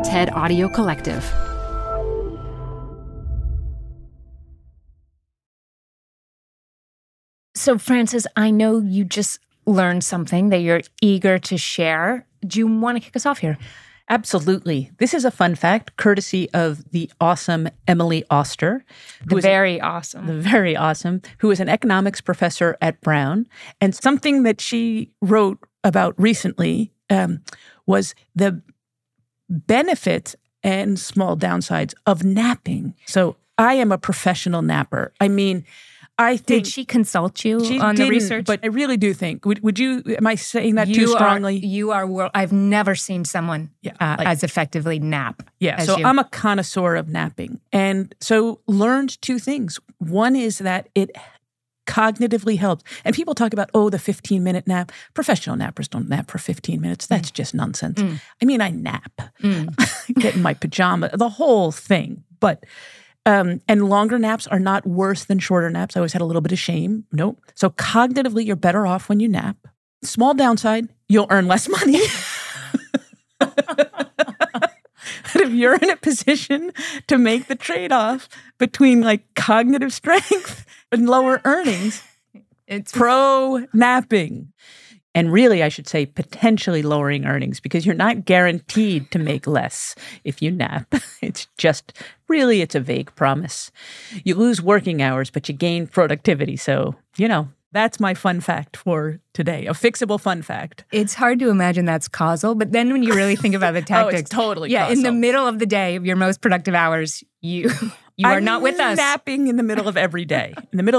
TED Audio Collective. So, Frances, I know you just learned something that you're eager to share. Do you want to kick us off here? Absolutely. This is a fun fact, courtesy of the awesome Emily Oster. The very awesome, who is an economics professor at Brown. And something that she wrote about recently was the benefits and small downsides of napping. So I am a professional napper. I mean, I think... Did she consult you on the research? But I really do think. Would you, am I saying that too strongly? I've never seen someone as effectively nap. Yeah, so I'm a connoisseur of napping. And so learned two things. One is that it cognitively helps. And people talk about, the 15-minute nap. Professional nappers don't nap for 15 minutes. That's just nonsense. I mean, I nap. Get in my pajama, the whole thing. But... and longer naps are not worse than shorter naps. I always had a little bit of shame. Nope. So cognitively, you're better off when you nap. Small downside, you'll earn less money. But if you're in a position to make the trade-off between cognitive strength and lower earnings, it's pro napping. And really, I should say, potentially lowering earnings, because you're not guaranteed to make less if you nap. It's a vague promise. You lose working hours, but you gain productivity. So, that's my fun fact for today, a fixable fun fact. It's hard to imagine that's causal, but then when you really think about the tactics. It's totally causal. In the middle of the day of your most productive hours, you are not with us. I'm napping in the middle of every day.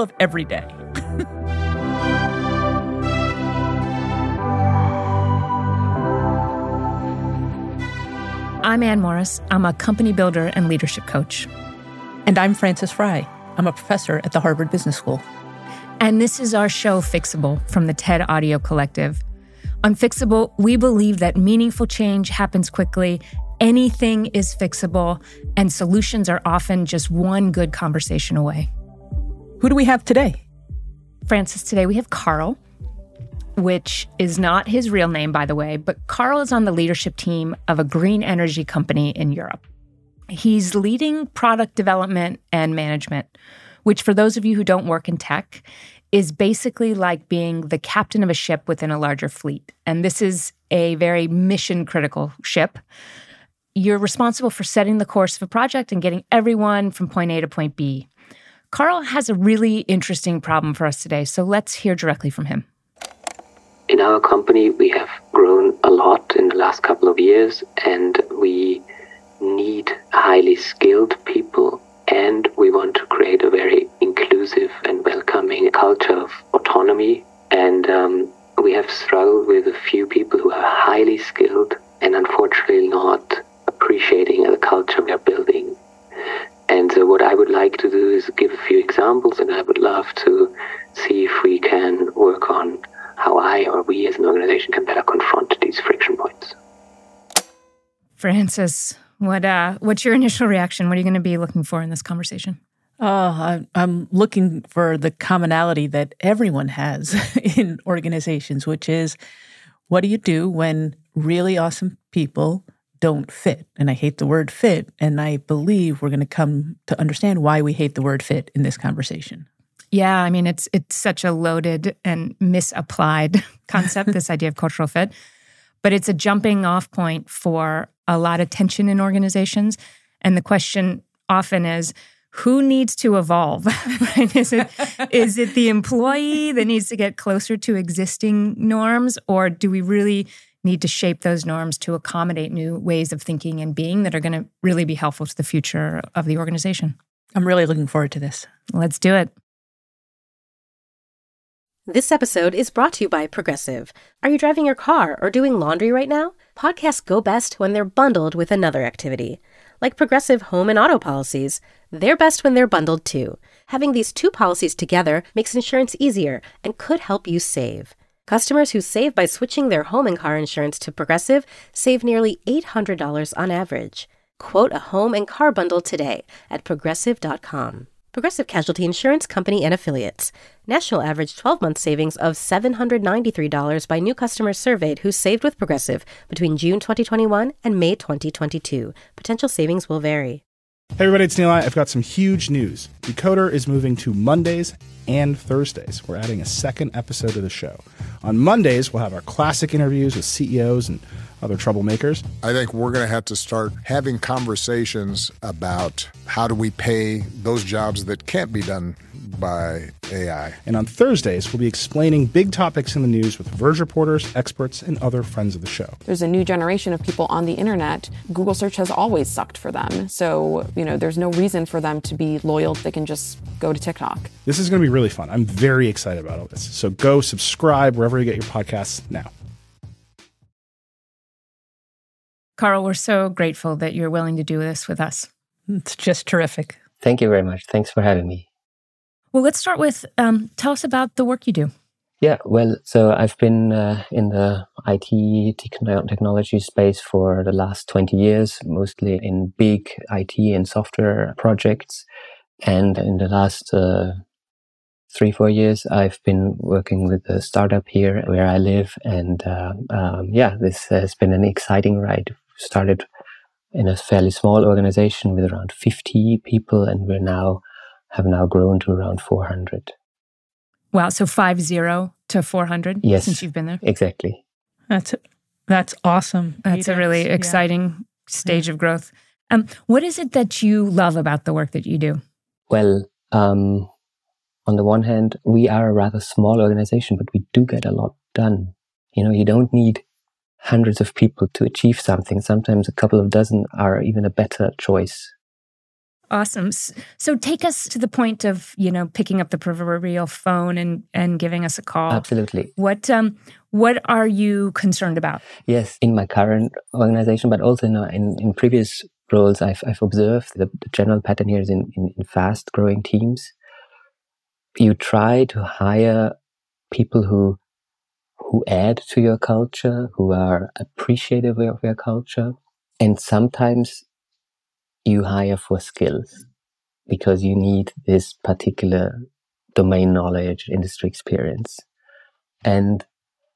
I'm Ann Morris. I'm a company builder and leadership coach. And I'm Frances Frei. I'm a professor at the Harvard Business School. And this is our show, Fixable, from the TED Audio Collective. On Fixable, we believe that meaningful change happens quickly, anything is fixable, and solutions are often just one good conversation away. Who do we have today? Frances, today we have Carl, which is not his real name, by the way, but Carl is on the leadership team of a green energy company in Europe. He's leading product development and management, which for those of you who don't work in tech, is basically like being the captain of a ship within a larger fleet. And this is a very mission-critical ship. You're responsible for setting the course of a project and getting everyone from point A to point B. Carl has a really interesting problem for us today, so let's hear directly from him. In our company, we have grown a lot in the last couple of years, and we need highly skilled people, and we want to create a very inclusive and welcoming culture of autonomy. And we have struggled with a few people who are highly skilled and unfortunately not appreciating the culture we are building. And so what I would like to do is give a few examples, and I would love to see if we can work on how I or we as an organization can better confront these friction points. Frances, what's your initial reaction? What are you going to be looking for in this conversation? I'm looking for the commonality that everyone has in organizations, which is, what do you do when really awesome people don't fit? And I hate the word fit, and I believe we're going to come to understand why we hate the word fit in this conversation. Yeah, I mean, it's such a loaded and misapplied concept, this idea of cultural fit. But it's a jumping off point for a lot of tension in organizations. And the question often is, who needs to evolve? Right? Is it the employee that needs to get closer to existing norms? Or do we really need to shape those norms to accommodate new ways of thinking and being that are going to really be helpful to the future of the organization? I'm really looking forward to this. Let's do it. This episode is brought to you by Progressive. Are you driving your car or doing laundry right now? Podcasts go best when they're bundled with another activity. Like Progressive home and auto policies, they're best when they're bundled too. Having these two policies together makes insurance easier and could help you save. Customers who save by switching their home and car insurance to Progressive save nearly $800 on average. Quote a home and car bundle today at Progressive.com. Progressive Casualty Insurance Company and Affiliates. National average 12-month savings of $793 by new customers surveyed who saved with Progressive between June 2021 and May 2022. Potential savings will vary. Hey everybody, it's Neil. I've got some huge news. Decoder is moving to Mondays and Thursdays. We're adding a second episode to the show. On Mondays, we'll have our classic interviews with CEOs and other troublemakers. I think we're going to have to start having conversations about how do we pay those jobs that can't be done by AI. And on Thursdays, we'll be explaining big topics in the news with Verge reporters, experts, and other friends of the show. There's a new generation of people on the internet. Google search has always sucked for them. So, there's no reason for them to be loyal. They can just go to TikTok. This is going to be really fun. I'm very excited about all this. So go subscribe wherever you get your podcasts now. Carl, we're so grateful that you're willing to do this with us. It's just terrific. Thank you very much. Thanks for having me. Well, let's start with, tell us about the work you do. Yeah, well, so I've been in the IT technology space for the last 20 years, mostly in big IT and software projects. And in the last 3-4 years, I've been working with a startup here where I live. And this has been an exciting ride. Started in a fairly small organization with around 50 people, and have now grown to around 400. Wow, so 50 to 400 yes, since you've been there? Exactly. That's awesome. That's a really exciting stage of growth. What is it that you love about the work that you do? Well, on the one hand, we are a rather small organization, but we do get a lot done. You don't need hundreds of people to achieve something. Sometimes a couple of dozen are even a better choice. Awesome. So take us to the point of, picking up the proverbial phone and giving us a call. Absolutely. What are you concerned about? Yes, in my current organization, but also in previous roles, I've observed the general pattern here is in fast-growing teams. You try to hire people who add to your culture, who are appreciative of your culture, and sometimes you hire for skills because you need this particular domain knowledge, industry experience. And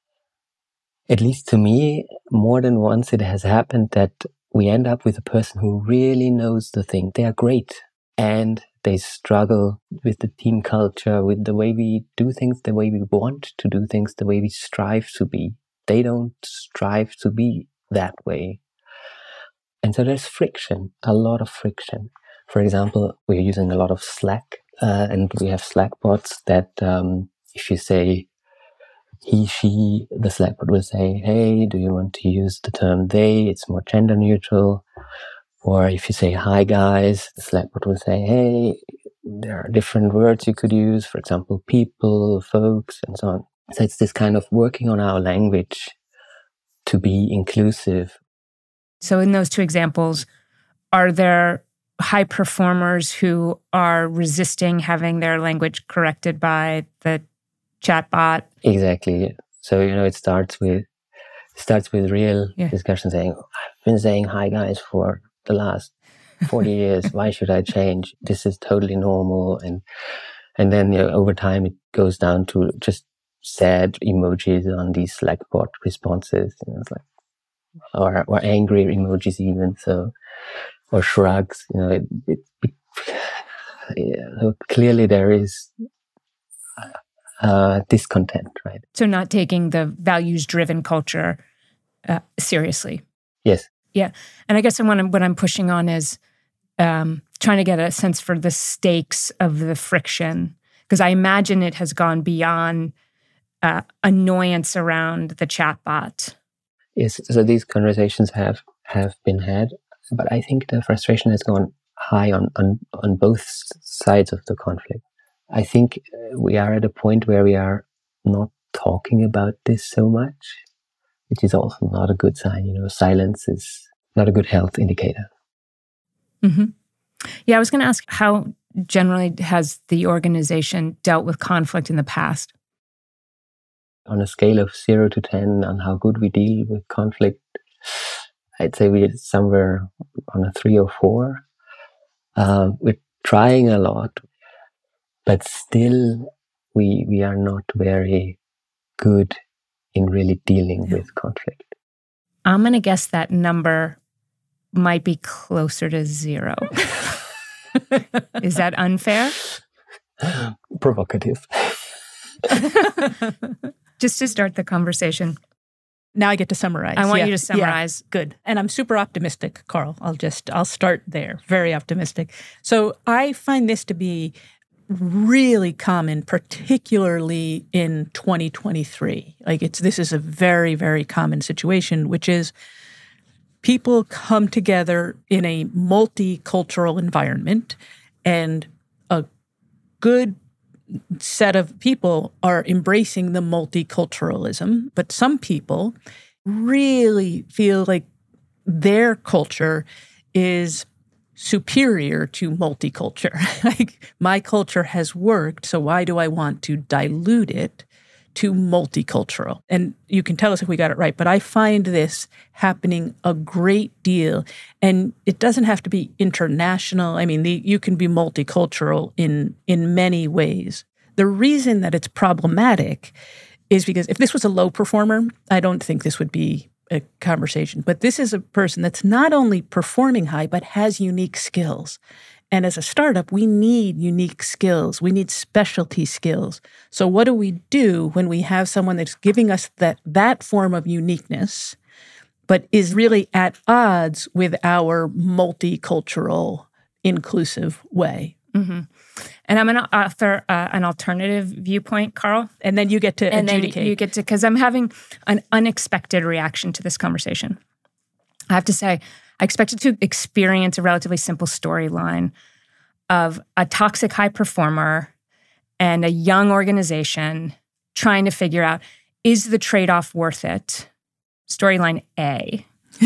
at least to me, more than once it has happened that we end up with a person who really knows the thing. They are great and they struggle with the team culture, with the way we do things, the way we want to do things, the way we strive to be. They don't strive to be that way. And so there's friction, a lot of friction. For example, we're using a lot of Slack, and we have Slack bots that if you say he, she, the Slack bot will say, hey, do you want to use the term they? It's more gender neutral. Or if you say, hi guys, the Slack bot will say, hey, there are different words you could use, for example, people, folks, and so on. So it's this kind of working on our language to be inclusive. So in those two examples, are there high performers who are resisting having their language corrected by the chatbot? Exactly. So, it starts with real discussion saying, I've been saying hi guys for the last 40 years. Why should I change? This is totally normal. And then over time it goes down to just sad emojis on these Slack bot responses. It's like, or angry emojis even. So, or shrugs. Clearly there is discontent, right? So not taking the values-driven culture seriously. Yes. Yeah. And I guess what I'm pushing on is trying to get a sense for the stakes of the friction, because I imagine it has gone beyond annoyance around the chatbot. Yes. So these conversations have been had, but I think the frustration has gone high on both sides of the conflict. I think we are at a point where we are not talking about this so much, which is also not a good sign. Silence is not a good health indicator. Mm-hmm. Yeah, I was going to ask, how generally has the organization dealt with conflict in the past? On a scale of 0 to 10 on how good we deal with conflict, I'd say we're somewhere on a 3 or 4. We're trying a lot. but still we are not very good in really dealing with conflict. I'm going to guess that number might be closer to 0. Is that unfair? Provocative. Just to start the conversation. Now I get to summarize. I want you to summarize. Yeah, good. And I'm super optimistic, Carl. I'll start there. Very optimistic. So I find this to be really common, particularly in 2023. This is a very, very common situation, which is people come together in a multicultural environment, and a good set of people are embracing the multiculturalism, but some people really feel like their culture is superior to multiculture. Like, my culture has worked, so why do I want to dilute it to multicultural? And you can tell us if we got it right, but I find this happening a great deal. And it doesn't have to be international. I mean, you can be multicultural in many ways. The reason that it's problematic is because if this was a low performer, I don't think this would be a conversation. But this is a person that's not only performing high, but has unique skills. And as a startup, we need unique skills. We need specialty skills. So what do we do when we have someone that's giving us that form of uniqueness, but is really at odds with our multicultural, inclusive way? Mm-hmm. And I'm going to offer an alternative viewpoint, Carl. And then you get to adjudicate. Then you get to, because I'm having an unexpected reaction to this conversation. I have to say, I expected to experience a relatively simple storyline of a toxic high performer and a young organization trying to figure out, is the trade-off worth it? Storyline A.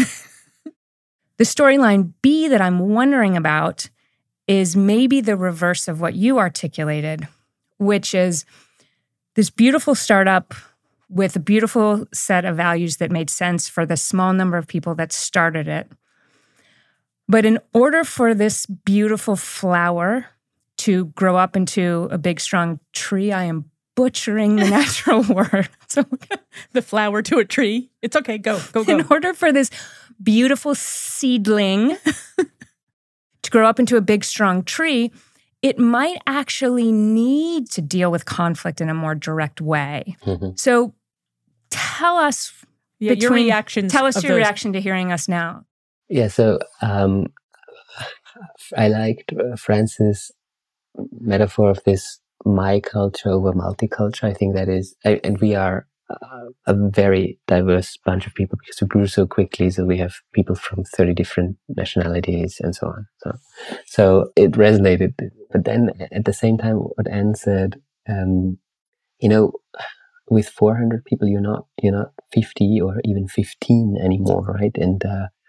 The storyline B that I'm wondering about is maybe the reverse of what you articulated, which is this beautiful startup with a beautiful set of values that made sense for the small number of people that started it. But in order for this beautiful flower to grow up into a big, strong tree, I am butchering the natural word. So the flower to a tree. It's okay. Go. In order for this beautiful seedling to grow up into a big, strong tree, it might actually need to deal with conflict in a more direct way. Mm-hmm. So tell us your reactions. Tell us your reaction to hearing us now. Yeah, so I liked Francis' metaphor of this my culture over multicultural. I think that is, and we are a very diverse bunch of people because we grew so quickly. So we have people from 30 different nationalities and so on. So it resonated. But then at the same time, what Anne said, with 400 people, you're not 50 or even 15 anymore, right? And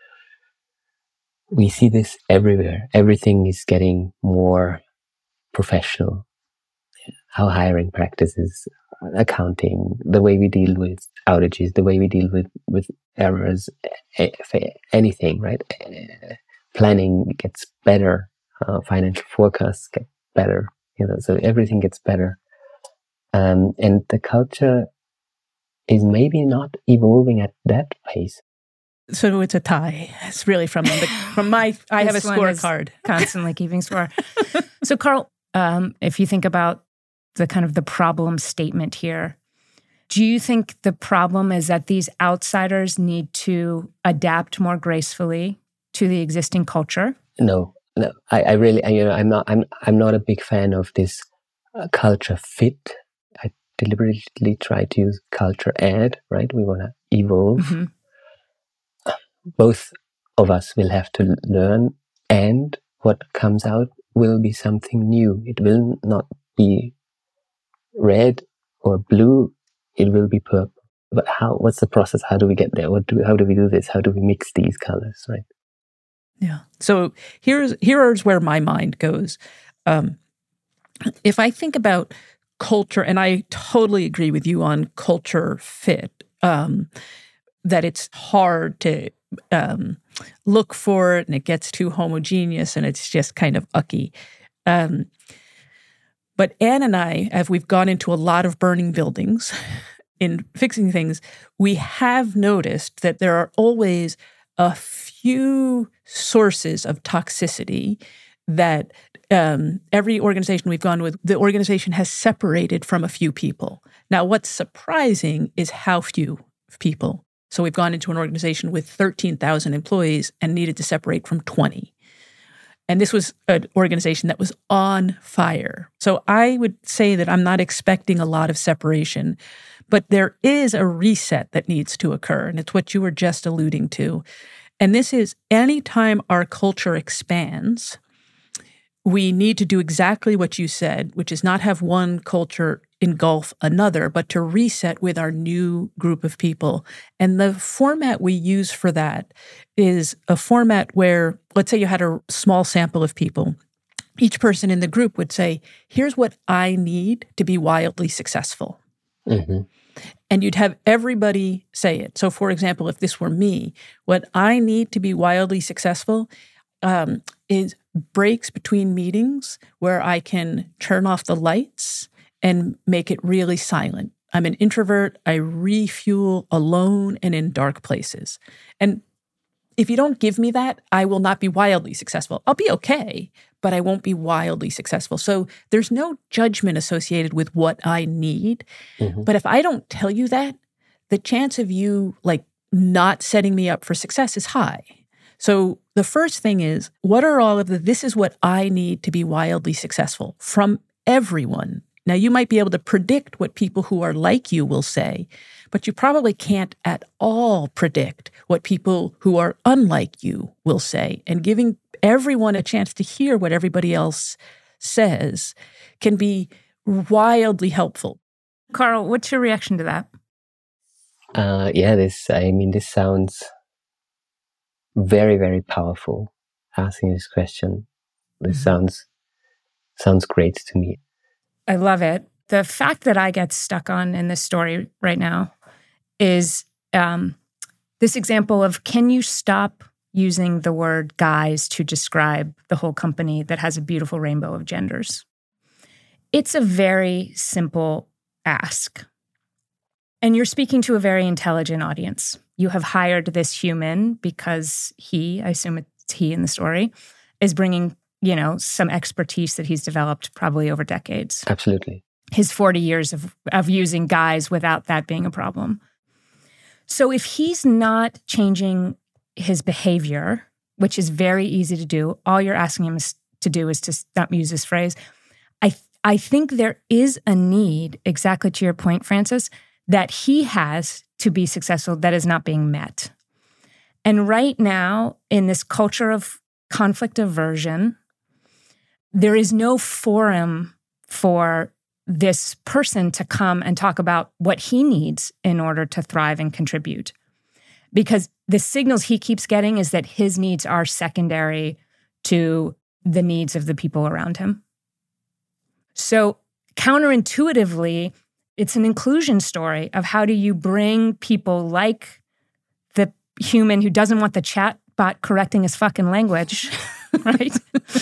we see this everywhere. Everything is getting more professional. How hiring practices, accounting, the way we deal with outages, the way we deal with errors, anything, right? Planning gets better. Financial forecasts get better. So everything gets better. And the culture is maybe not evolving at that pace. So it's a tie. It's really from my. I have a scorecard. Constantly keeping score. So Carl, if you think about the kind of the problem statement here, do you think the problem is that these outsiders need to adapt more gracefully to the existing culture? No. I really, I'm not a big fan of this culture fit. I deliberately try to use culture add. Right? We want to evolve. Mm-hmm. Both of us will have to learn, and what comes out will be something new. It will not be red or blue. It will be purple. But what's the process? How do we get there? How do we do this? How do we mix these colors, right? Yeah. So here's where my mind goes. If I think about culture, and I totally agree with you on culture fit, that it's hard to look for it, and it gets too homogeneous, and it's just kind of ucky. But Anne and I, as we've gone into a lot of burning buildings in fixing things, we have noticed that there are always a few sources of toxicity that every organization we've gone with, the organization has separated from a few people. Now, what's surprising is how few people. So we've gone into an organization with 13,000 employees and needed to separate from 20. And this was an organization that was on fire. So I would say that I'm not expecting a lot of separation, but there is a reset that needs to occur. And it's what you were just alluding to. And this is anytime our culture expands, we need to do exactly what you said, which is not have one culture engulf another, but to reset with our new group of people. And the format we use for that is a format where, let's say you had a small sample of people. Each person in the group would say, here's what I need to be wildly successful. Mm-hmm. And you'd have everybody say it. So for example, if this were me, what I need to be wildly successful is breaks between meetings where I can turn off the lights and make it really silent. I'm an introvert. I refuel alone and in dark places. And if you don't give me that, I will not be wildly successful. I'll be okay, but I won't be wildly successful. So there's no judgment associated with what I need. Mm-hmm. But if I don't tell you that, the chance of you not setting me up for success is high. So the first thing is, what are all of this is what I need to be wildly successful from everyone. Now, you might be able to predict what people who are like you will say, but you probably can't at all predict what people who are unlike you will say. And giving everyone a chance to hear what everybody else says can be wildly helpful. Carl, what's your reaction to that? This sounds very, very powerful, asking this question. This sounds great to me. I love it. The fact that I get stuck on in this story right now is this example of, can you stop using the word guys to describe the whole company that has a beautiful rainbow of genders? It's a very simple ask. And you're speaking to a very intelligent audience. You have hired this human because he, I assume it's he in the story, is bringing some expertise that he's developed probably over decades. Absolutely. His 40 years of using guys without that being a problem. So if he's not changing his behavior, which is very easy to do, all you're asking him to do is to not use this phrase. I think there is a need, exactly to your point, Francis, that he has to be successful that is not being met. And right now, in this culture of conflict aversion, there is no forum for this person to come and talk about what he needs in order to thrive and contribute. Because the signals he keeps getting is that his needs are secondary to the needs of the people around him. So counterintuitively, it's an inclusion story of how do you bring people like the human who doesn't want the chatbot correcting his fucking language, right,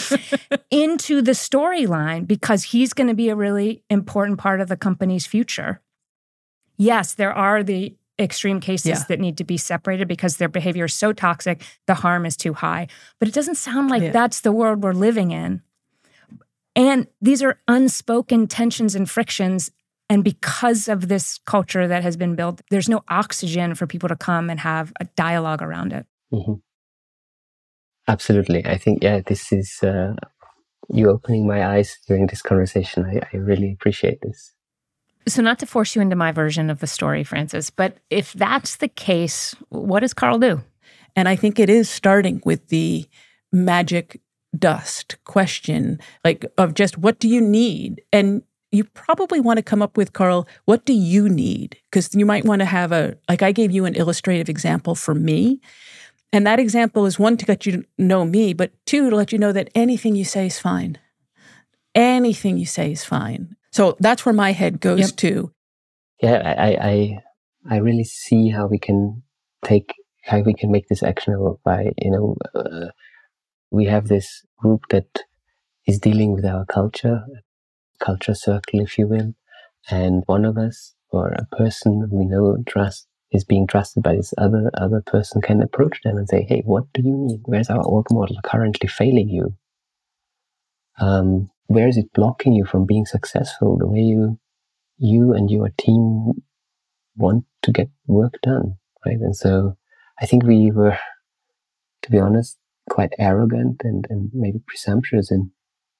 into the storyline, because he's going to be a really important part of the company's future. Yes, there are the extreme cases that need to be separated because their behavior is so toxic, the harm is too high. But it doesn't sound like that's the world we're living in. And these are unspoken tensions and frictions. And because of this culture that has been built, there's no oxygen for people to come and have a dialogue around it. Mm-hmm. Absolutely. I think, this is you opening my eyes during this conversation. I really appreciate this. So not to force you into my version of the story, Francis, but if that's the case, what does Carl do? And I think it is starting with the magic dust question, of just what do you need? And you probably want to come up with, Carl, what do you need? Because you might want to have I gave you an illustrative example for me. And that example is one, to let you know me, but two, to let you know that anything you say is fine. Anything you say is fine. So that's where my head goes to. Yeah, I really see how we can make this actionable by, we have this group that is dealing with our culture. culture circle, if you will. And one of us, or a person we know and trust, is being trusted by this other person, can approach them and say, hey, what do you need? Where's our org model currently failing you? Where is it blocking you from being successful the way you and your team want to get work done, right? And so I think we were, to be honest, quite arrogant and maybe presumptuous in,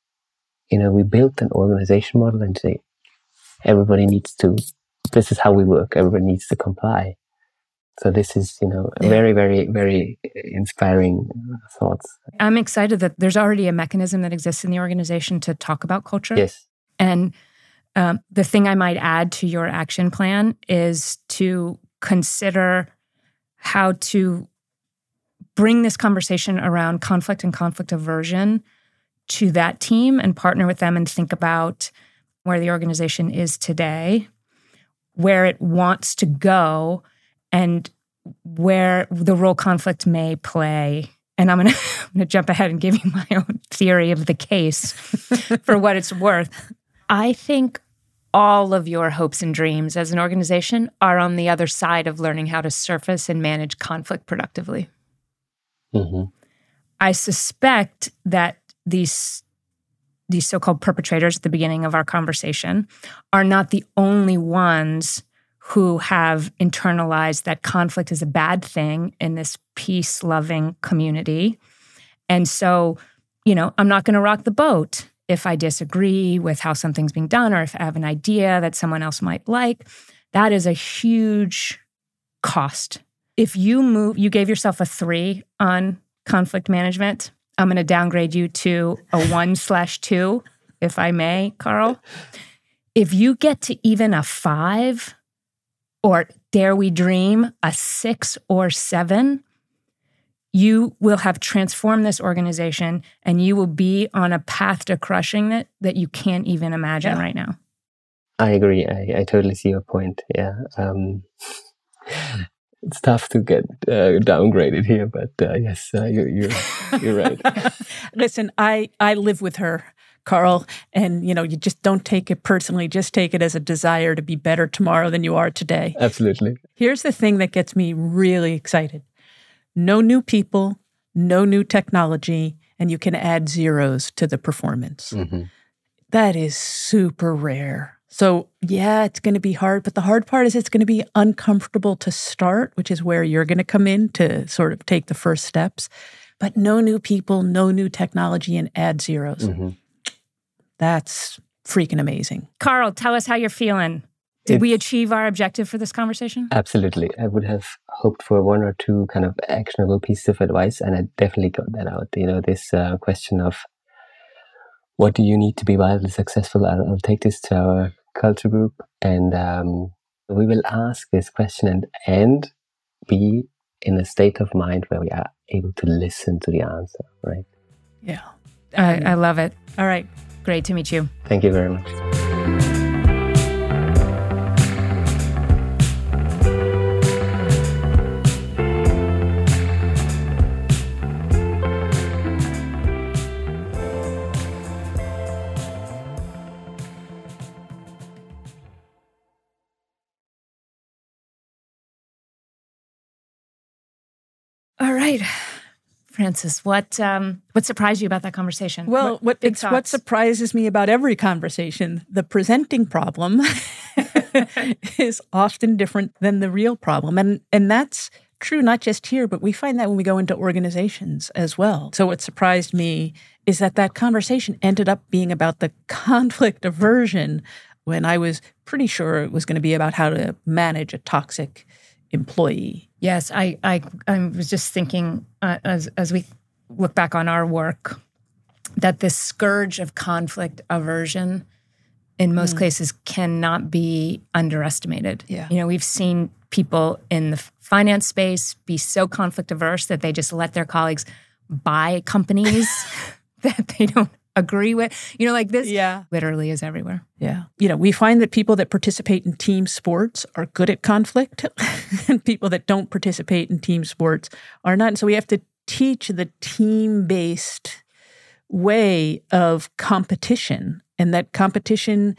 we built an organization model and say, everybody needs to, this is how we work, everybody needs to comply. So this is, a very, very, very inspiring thoughts. I'm excited that there's already a mechanism that exists in the organization to talk about culture. Yes. And the thing I might add to your action plan is to consider how to bring this conversation around conflict and conflict aversion to that team and partner with them and think about where the organization is today, where it wants to go, and where the role conflict may play. And I'm gonna jump ahead and give you my own theory of the case for what it's worth. I think all of your hopes and dreams as an organization are on the other side of learning how to surface and manage conflict productively. Mm-hmm. I suspect that these so-called perpetrators at the beginning of our conversation are not the only ones who have internalized that conflict is a bad thing in this peace-loving community. And so, I'm not going to rock the boat if I disagree with how something's being done or if I have an idea that someone else might like. That is a huge cost. If you gave yourself a 3 on conflict management, I'm going to downgrade you to a 1/2, if I may, Carl. If you get to even a 5, or dare we dream, a 6 or 7, you will have transformed this organization and you will be on a path to crushing it that you can't even imagine right now. I agree. I totally see your point. Yeah. It's tough to get downgraded here, but yes, you're right. Listen, I live with her, Carl, and you just don't take it personally. Just take it as a desire to be better tomorrow than you are today. Absolutely. Here's the thing that gets me really excited. No new people, no new technology, and you can add zeros to the performance. Mm-hmm. That is super rare. So yeah, it's going to be hard, but the hard part is it's going to be uncomfortable to start, which is where you're going to come in to sort of take the first steps. But no new people, no new technology, and add zeros. Mm-hmm. That's freaking amazing. Carl, tell us how you're feeling. Did we achieve our objective for this conversation? Absolutely. I would have hoped for 1 or 2 kind of actionable pieces of advice, and I definitely got that out. This question of what do you need to be wildly successful? I'll take this to our culture group, and we will ask this question and be in a state of mind where we are able to listen to the answer, right? Yeah. I love it. All right. Great to meet you. Thank you very much. All right. Francis, what surprised you about that conversation? Well, what surprises me about every conversation, the presenting problem is often different than the real problem. And that's true not just here, but we find that when we go into organizations as well. So what surprised me is that conversation ended up being about the conflict aversion when I was pretty sure it was going to be about how to manage a toxic employee. Yes, I was just thinking as we look back on our work that this scourge of conflict aversion in most cases cannot be underestimated. Yeah. We've seen people in the finance space be so conflict averse that they just let their colleagues buy companies that they don't agree with. This literally is everywhere. Yeah. We find that people that participate in team sports are good at conflict and people that don't participate in team sports are not. And so we have to teach the team-based way of competition, and that competition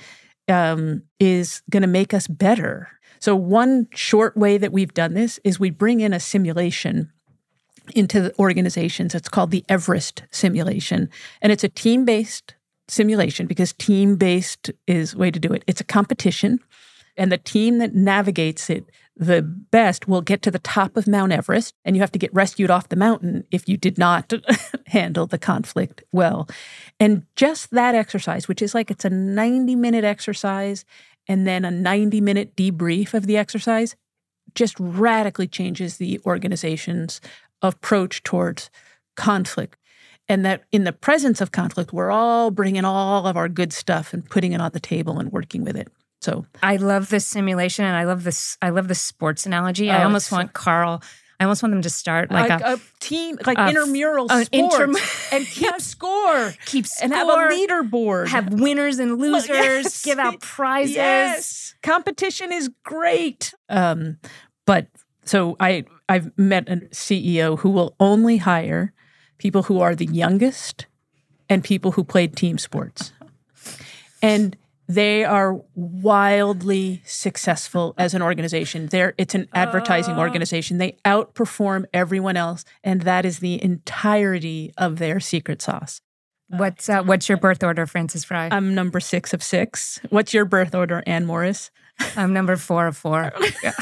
is going to make us better. So one short way that we've done this is we bring in a simulation into the organizations. It's called the Everest simulation. And it's a team-based simulation because team-based is the way to do it. It's a competition, and the team that navigates it the best will get to the top of Mount Everest, and you have to get rescued off the mountain if you did not handle the conflict well. And just that exercise, which is like it's a 90-minute exercise and then a 90-minute debrief of the exercise, just radically changes the organization's approach towards conflict. And that in the presence of conflict, we're all bringing all of our good stuff and putting it on the table and working with it. So I love this simulation, and I love the sports analogy. I almost want them to start like a team, like intramural sports, and keep score, and have a leaderboard, have winners and losers, give out prizes. Yes, competition is great. But so I've met a CEO who will only hire people who are the youngest and people who played team sports, and they are wildly successful as an organization. It's an advertising organization. They outperform everyone else, and that is the entirety of their secret sauce. What's your birth order, Frances Frei? I'm number 6 of 6. What's your birth order, Anne Morris? I'm number 4 of 4. Yeah.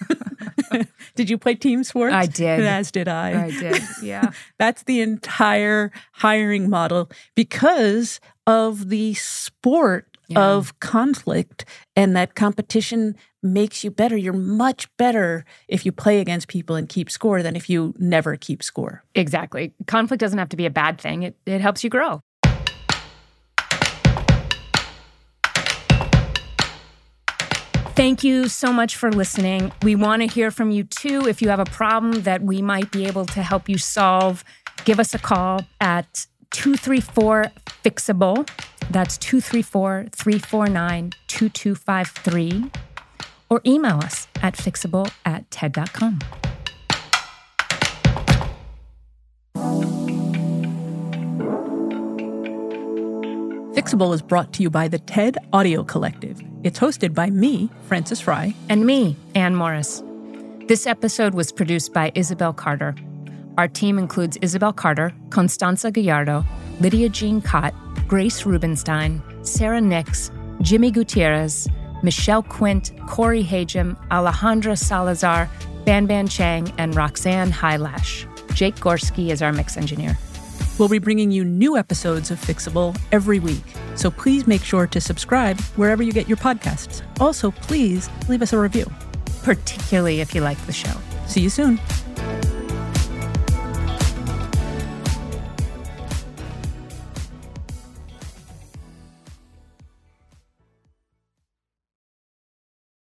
Did you play team sports? I did. As did I. I did, yeah. That's the entire hiring model because of the sport of conflict, and that competition makes you better. You're much better if you play against people and keep score than if you never keep score. Exactly. Conflict doesn't have to be a bad thing. It helps you grow. Thank you so much for listening. We want to hear from you too. If you have a problem that we might be able to help you solve, give us a call at 234-FIXABLE. That's 234-349-2253. Or email us at fixable@ted.com. Fixable is brought to you by the TED Audio Collective. It's hosted by me, Frances Frei. And me, Anne Morris. This episode was produced by Isabel Carter. Our team includes Isabel Carter, Constanza Gallardo, Lydia Jean Cott, Grace Rubenstein, Sarah Nix, Jimmy Gutierrez, Michelle Quint, Corey Hagem, Alejandra Salazar, Ban Chang, and Roxanne Hylash. Jake Gorski is our mix engineer. We'll be bringing you new episodes of Fixable every week, so please make sure to subscribe wherever you get your podcasts. Also, please leave us a review. Particularly if you like the show. See you soon.